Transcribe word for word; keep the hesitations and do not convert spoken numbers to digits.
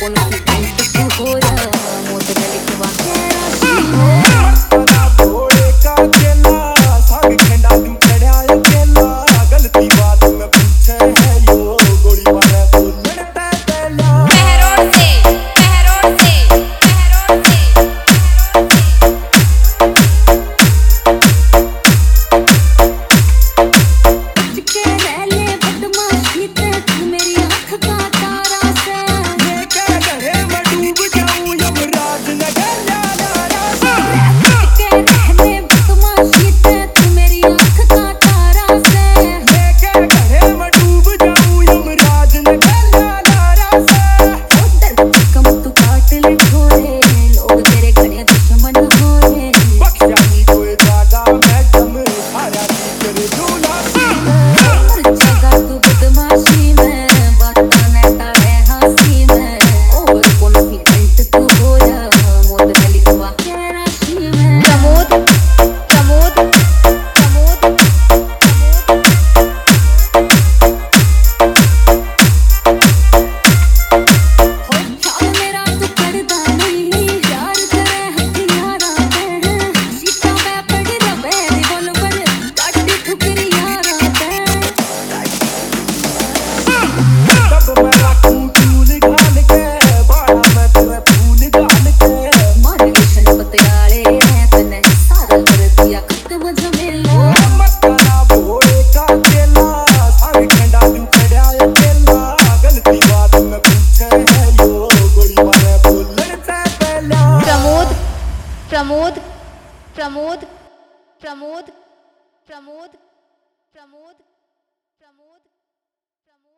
confident तू होया मोत लिखवा घोड़े का केला साग खेंडा तू खड़ा अकेला गलती बात में पूछे है यो गोली मारे बोलता पहला पहरोड़ से पहरोड़ से पहरोड़ से के रहले बदमाशी ते मेरी आँख का तारा से मैं क्या करे मैं डूब जाऊं यमराज न गला नारा से के रहले बदमाशी ते मेरी आँख का तारा से मैं क्या करे मैं डूब जाऊं यमराज न गला नारा से कम तू काट ले छोड़े लोग तेरे घने दुश्मन होए बख्शा नहीं कोई दादा मैं दम सारा तेरे झूला जगह तू बदमाशी में बातों ने तारे हंसी में ओवर कॉन्फिडेंट तू होया मोत लिखवा के राशि में प्रमोद प्रमोद प्रमोद हो ख्याल मेरा तू करदा नहीं यार करे हथियारा पे सीता पे पड़ रबे रिवॉल्वर काटी ठुकरी यारा पे तब मैं रखूं चूल गाल के बाड़ा मैं तेरे फूल गाल के मारे शन पतियाले हैं तने सारा कर दिया खत्म जमेला मत करा घोड़े का केला साग खेंडा तू खड़ा अकेला गलती बात में पूछे है यो गोली मारे बोलता पहला प्रमोद प्रमोद प्रमोद प्रमोद प्रमोद प्रमोद प्रमोद